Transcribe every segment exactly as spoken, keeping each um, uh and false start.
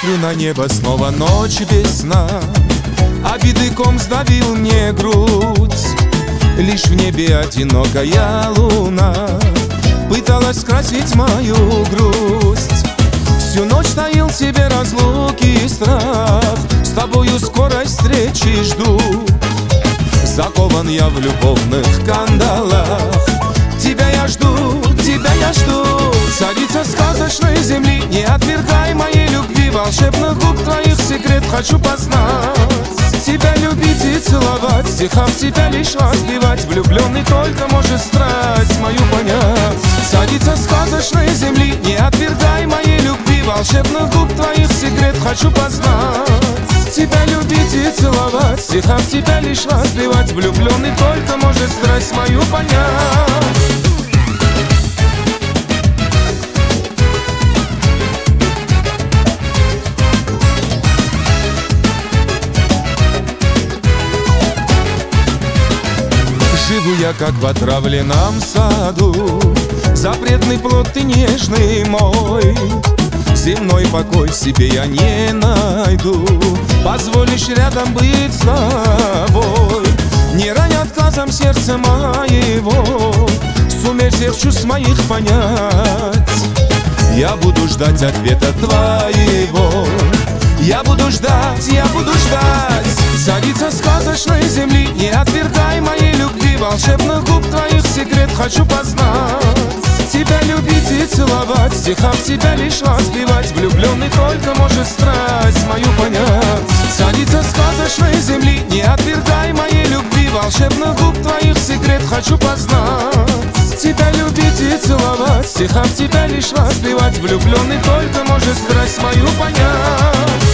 Смотрю на небо, снова ночь без сна. Обиды ком сдавил мне грудь. Лишь в небе одинокая луна пыталась скрасить мою грусть. Всю ночь таил в себе разлуки и страх. С тобою скорой встречи жду. Закован я в любовных кандалах. Тебя я жду, тебя я жду. Царица сказочной земли, не отвергай моей любви. Волшебных губ твоих секрет хочу познать. Тебя любить и целовать, стихам тебя лишь разбивать. Влюбленный только может страсть мою понять. Царица сказочной земли, не отвергай моей любви. Волшебных губ твоих секрет хочу познать. Тебя любить и целовать, стихам тебя лишь разбивать. Влюбленный только может страсть мою понять. Живу я, как в отравленном саду. Запретный плод ты нежный мой. Земной покой себе я не найду. Позволишь рядом быть с тобой. Не рань отказом сердца моего. Сумей всех чувств моих понять. Я буду ждать ответа твоего. Я буду ждать, я буду ждать. Царица сказочной земли, не отвергай моей любви. Волшебных губ твоих секрет хочу познать. Тебя любить и целовать, стихам тебя лишь разбивать. Влюбленный только может страсть мою понять. Царица сказочной земли, не отвергай моей любви. Волшебных губ твоих секрет хочу познать. Тебя любить и целовать, стихам тебя лишь разбивать. Влюбленный только может страсть мою понять.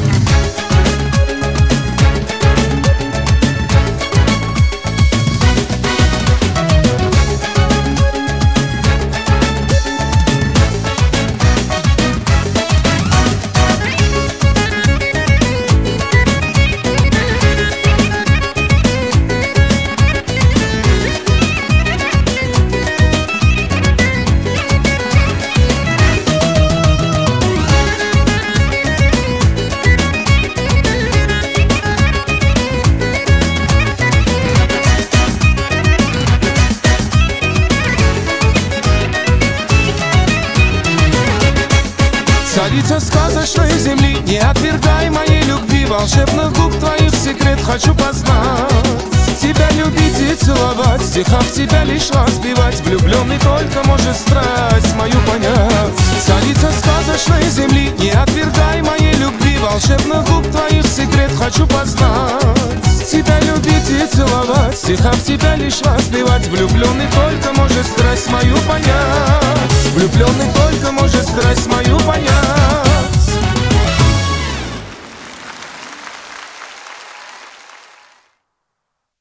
Царица сказочной земли, не отвергай моей любви. Волшебных губ твоих секрет хочу познать. Тебя любить и целовать, стихам тебя лишь разбивать. Влюбленный только может страсть мою понять. Царица сказочной земли, не отвергай моей любви. Волшебных губ твоих секрет хочу познать. Тебя любить и целовать, стихам тебя лишь разбивать. Влюбленный только может страсть мою понять. Влюбленный только может страсть мою понять.